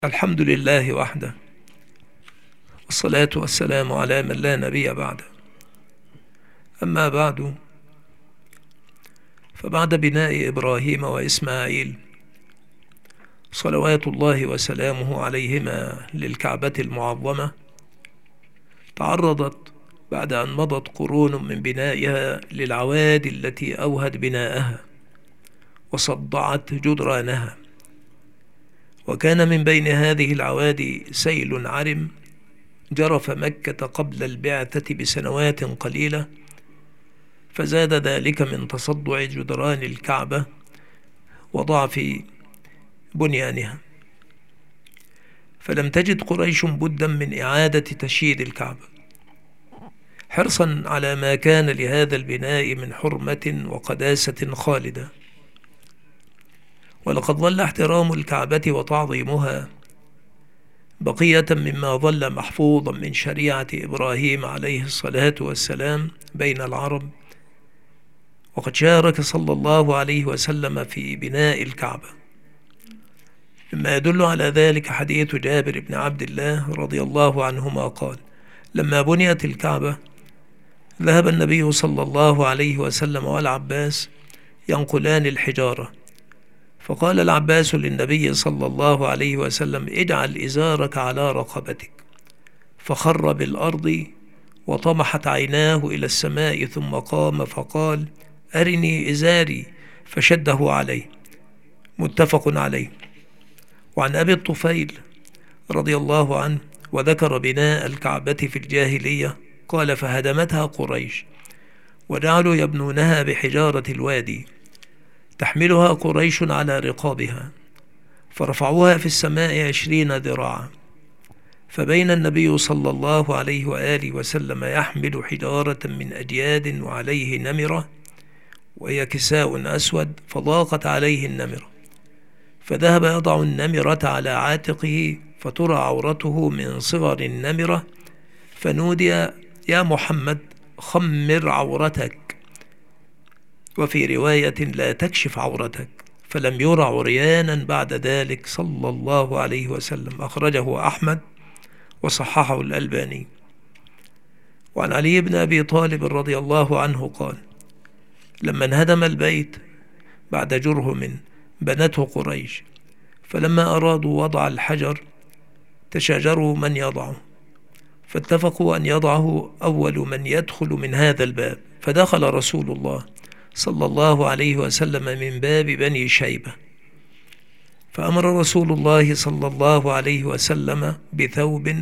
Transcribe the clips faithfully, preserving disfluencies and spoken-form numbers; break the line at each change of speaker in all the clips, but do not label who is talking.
الحمد لله وحده، والصلاة والسلام على من لا نبي بعده. أما بعد، فبعد بناء إبراهيم وإسماعيل صلوات الله وسلامه عليهما للكعبة المعظمة، تعرضت بعد أن مضت قرون من بنائها للعوادي التي أوهت بناءها وصدعت جدرانها. وكان من بين هذه العوادي سيل عرم جرف مكة قبل البعثة بسنوات قليلة، فزاد ذلك من تصدع جدران الكعبة وضعف بنيانها، فلم تجد قريش بدا من إعادة تشييد الكعبة حرصا على ما كان لهذا البناء من حرمة وقداسة خالدة. ولقد ظل احترام الكعبة وتعظيمها بقية مما ظل محفوظا من شريعة إبراهيم عليه الصلاة والسلام بين العرب، وقد شارك صلى الله عليه وسلم في بناء الكعبة. مما يدل على ذلك حديث جابر بن عبد الله رضي الله عنهما قال: لما بنيت الكعبة ذهب النبي صلى الله عليه وسلم والعباس ينقلان الحجارة، فقال العباس للنبي صلى الله عليه وسلم: اجعل إزارك على رقبتك. فخر بالأرض وطمحت عيناه إلى السماء، ثم قام فقال: أرني إزاري، فشده عليه. متفق عليه. وعن أبي الطفيل رضي الله عنه وذكر بناء الكعبة في الجاهلية قال: فهدمتها قريش وجعلوا يبنونها بحجارة الوادي، تحملها قريش على رقابها، فرفعوها في السماء عشرين ذراعا، فبين النبي صلى الله عليه وآله وسلم يحمل حجارة من أجياد وعليه نمرة وهي كساء أسود، فضاقت عليه النمرة، فذهب يضع النمرة على عاتقه فترى عورته من صغر النمرة، فنودي: يا محمد خمر عورتك، وفي رواية: لا تكشف عورتك، فلم يرى عريانا بعد ذلك صلى الله عليه وسلم. أخرجه أحمد وصححه الألباني. وعن علي بن أبي طالب رضي الله عنه قال: لما انهدم البيت بعد جرهم بنته قريش، فلما أرادوا وضع الحجر تشاجروا من يضعه، فاتفقوا أن يضعه أول من يدخل من هذا الباب، فدخل رسول الله صلى الله عليه وسلم من باب بني شيبة، فأمر رسول الله صلى الله عليه وسلم بثوب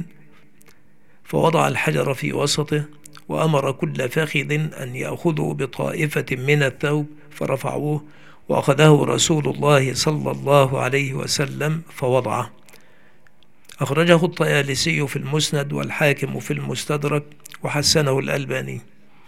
فوضع الحجر في وسطه، وأمر كل فخذ أن يأخذوا بطائفة من الثوب، فرفعوه وأخذه رسول الله صلى الله عليه وسلم فوضعه. أخرجه الطيالسي في المسند والحاكم في المستدرك وحسنه الألباني.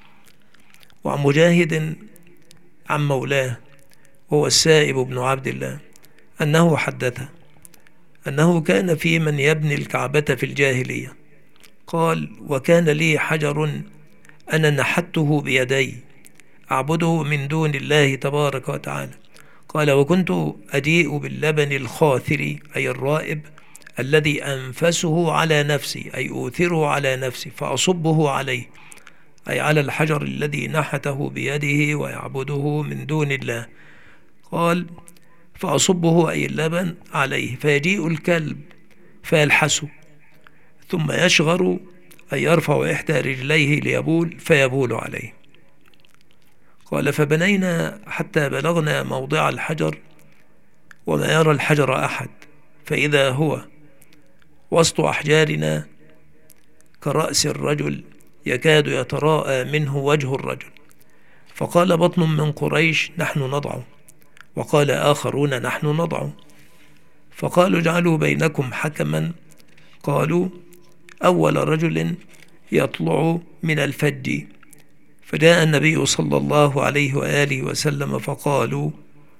وعن مجاهد عن مولاه وهو السائب بن عبد الله أنه حدثه أنه كان في من يبني الكعبة في الجاهلية، قال: وكان لي حجر أنا نحته بيدي أعبده من دون الله تبارك وتعالى. قال: وكنت أجيء باللبن الخاثر أي الرائب الذي أنفسه على نفسي أي أوثره على نفسي، فأصبه عليه أي على الحجر الذي نحته بيده ويعبده من دون الله. قال: فأصبه أي اللبن عليه، فيجيء الكلب فيلحسه، ثم يشغر أي يرفع إحدى رجليه ليبول فيبول عليه. قال: فبنينا حتى بلغنا موضع الحجر وما يرى الحجر أحد، فإذا هو وسط أحجارنا كرأس الرجل يكاد يتراءى منه وجه الرجل. فقال بطن من قريش: نحن نضعه، وقال آخرون: نحن نضعه. فقالوا: اجعلوا بينكم حكما. قالوا: أول رجل يطلع من الفج. فجاء النبي صلى الله عليه وآله وسلم فقالوا: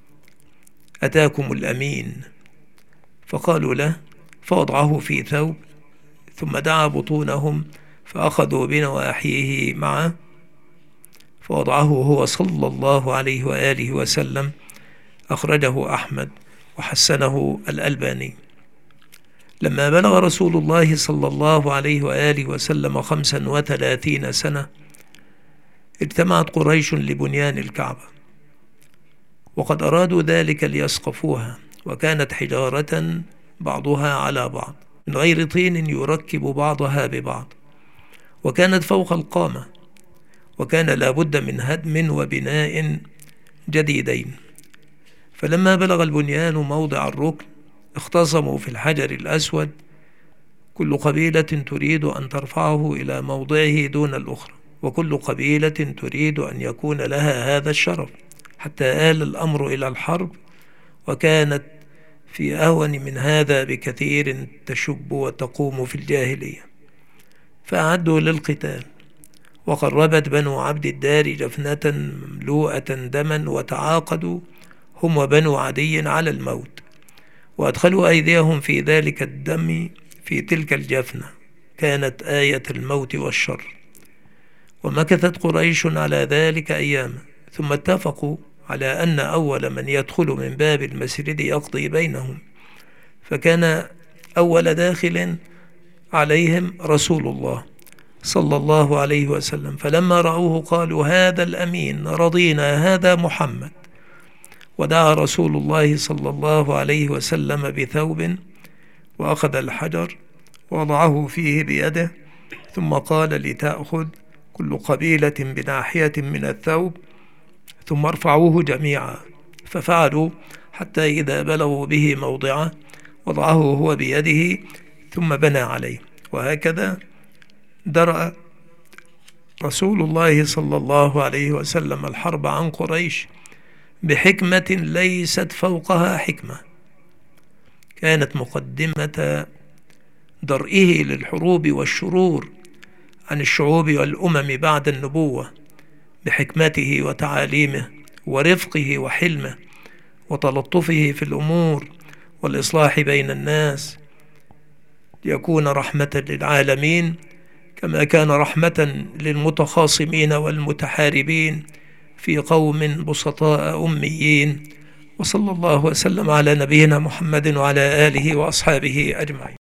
أتاكم الأمين. فقالوا له، فوضعه في ثوب، ثم دعا بطونهم فأخذوا بنواحيه معه، فوضعه هو صلى الله عليه وآله وسلم. أخرجه أحمد وحسنه الألباني. لما بلغ رسول الله صلى الله عليه وآله وسلم خمسا وثلاثين سنة اجتمعت قريش لبنيان الكعبة، وقد أرادوا ذلك ليسقفوها، وكانت حجارة بعضها على بعض من غير طين يركب بعضها ببعض، وكانت فوق القامة، وكان لا بد من هدم وبناء جديدين. فلما بلغ البنيان موضع الركن اختصموا في الحجر الأسود، كل قبيلة تريد أن ترفعه إلى موضعه دون الأخرى، وكل قبيلة تريد أن يكون لها هذا الشرف، حتى آل الأمر إلى الحرب، وكانت في أهون من هذا بكثير تشب وتقوم في الجاهلية. فأعدوا للقتال، وقربت بنو عبد الدار جفنة مملوءة دما، وتعاقدوا هم وبنو عدي على الموت، وأدخلوا أيديهم في ذلك الدم في تلك الجفنة، كانت آية الموت والشر. ومكثت قريش على ذلك أياما، ثم اتفقوا على أن أول من يدخل من باب المسجد يقضي بينهم، فكان أول داخل عليهم رسول الله صلى الله عليه وسلم، فلما رأوه قالوا: هذا الأمين، رضينا، هذا محمد. ودعا رسول الله صلى الله عليه وسلم بثوب، وأخذ الحجر ووضعه فيه بيده، ثم قال: لتأخذ كل قبيلة بناحية من الثوب، ثم ارفعوه جميعا. ففعلوا حتى إذا بلغوا به موضعه وضعه هو بيده، ثم بنى عليه. وهكذا درأ رسول الله صلى الله عليه وسلم الحرب عن قريش بحكمة ليست فوقها حكمة، كانت مقدمة درئه للحروب والشرور عن الشعوب والأمم بعد النبوة، بحكمته وتعاليمه ورفقه وحلمه وتلطفه في الأمور والإصلاح بين الناس، ليكون رحمة للعالمين كما كان رحمة للمتخاصمين والمتحاربين في قوم بسطاء أميين. وصلى الله وسلم على نبينا محمد وعلى آله وأصحابه أجمعين.